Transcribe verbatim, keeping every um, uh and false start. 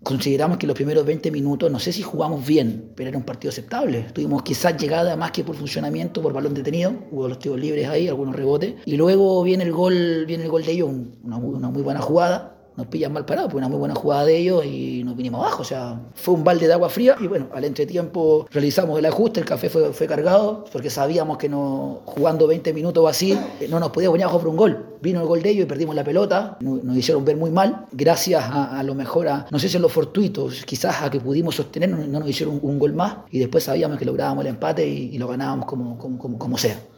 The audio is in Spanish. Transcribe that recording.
consideramos que los primeros veinte minutos, no sé si jugamos bien, pero era un partido aceptable. Tuvimos quizás llegada más que por funcionamiento, por balón detenido, hubo los tiros libres ahí, algunos rebotes, y luego viene el gol, viene el gol de ellos, una muy, una muy buena jugada. Nos pillan mal parados, fue una muy buena jugada de ellos y nos vinimos abajo, o sea, fue un balde de agua fría y bueno, al entretiempo realizamos el ajuste, el café fue, fue cargado, porque sabíamos que no, jugando veinte minutos o así, no nos podíamos venir abajo por un gol. Vino el gol de ellos y perdimos la pelota, nos, nos hicieron ver muy mal, gracias a, a lo mejor a, no sé si en los fortuitos, quizás a que pudimos sostener, no, no nos hicieron un, un gol más y después sabíamos que lográbamos el empate y, y lo ganábamos como, como, como, como sea.